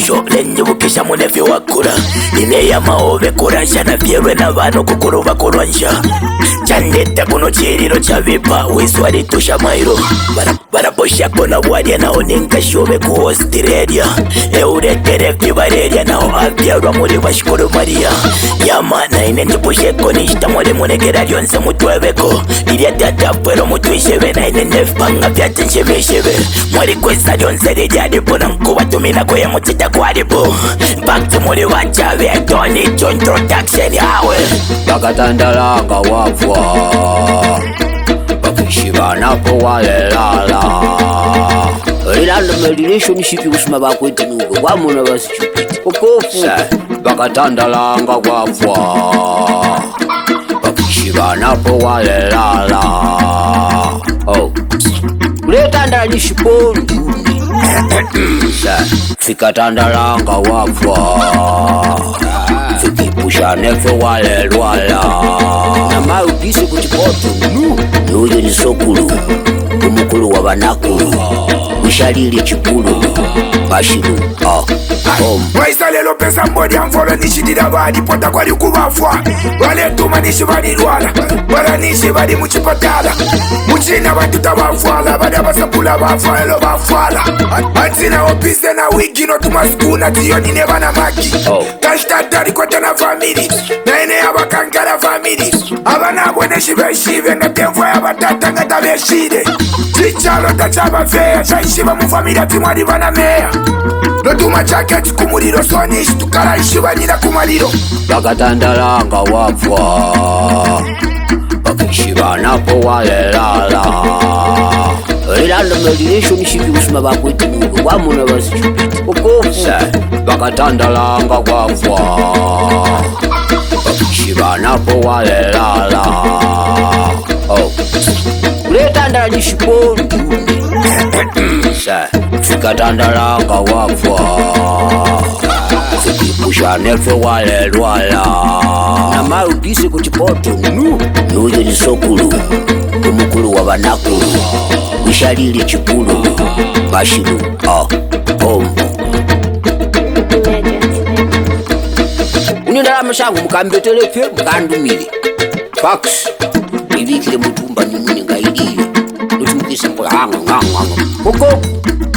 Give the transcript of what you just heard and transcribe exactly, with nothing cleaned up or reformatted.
Sho lenye bukisha munefi wakura Nine ya maove kurasha na fierwe na vano kukuruva kurwansha Chandeta kuno chiriro chavipa Wiswari tusha mairo Baraposha kona wadia nao ninka shove ku Australia Euretere fibareria nao avyarwa muri bashikuru Maria Yamana ine nipushe konishta mwale munekera lyonse mutweveko Ilia tata fuero mutwisheve na ine nefpanga vyate nshevesheve Mwali kwesa lyonse lijadi puna mkuwa tumina kweye mutita kwaribu Bakti muri wachave I don't need your introduction yawe Bakatandalanga wafwa Bakishiba napo walelala Ilanda relationship usima bakwete nuko Wamuna basi chupiti Kokofu Bakatandalanga wafwa Bakishiba napo walelala Oh Uletandala nishiponi Fika tandalanga wafwa Fikipusha nefe wale lwala Na maru pisi kutipoto Nuyo ni sokulu Umukulu wa banakulu Mishalili chikulu Bashiru Ah Waisa lelo pesa mbodi amfolo nishidida badi Pota kwa liku wafwa Wale tuma nishi badi lwala Wala nishi badi muchipatala Muchina batuta wafwala Bada basapula wafwa elo wafwala Atina opiste na wiki no tumaskuna Tiyo nine bana maki Kashta dari kwa tena family Na ene ya bakankala family Abana bwene shive shive Na temfwa ya batatanga tabe shide Chichalo tachaba fea Chaishiva mufamilia timwadi bana mea Notuma jacket kumuliro sonish Tukala ishiva nina kumaliro Bakatandalanga wafwa Bakishiba napo walelala Ilanda relationship usima bakwete nuko Wamuna basi chupiti Kokofu Bakatandalanga wafwa Bakishiba napo walelala Oh Uletandala nishiponi Fika tandalanga wafwa Fikipusha nefe wale lwala Na maru pisi kutipoto Nuyo ni sokulu Umukulu wa banakulu Mishalili chikulu Bashiru Ah Ombo Unindala mashangu mukambetelefe mukandumile Fax Ibikile mutumba nimuni ngailiyo Nutumukise mpula hanga hanga hanga Koko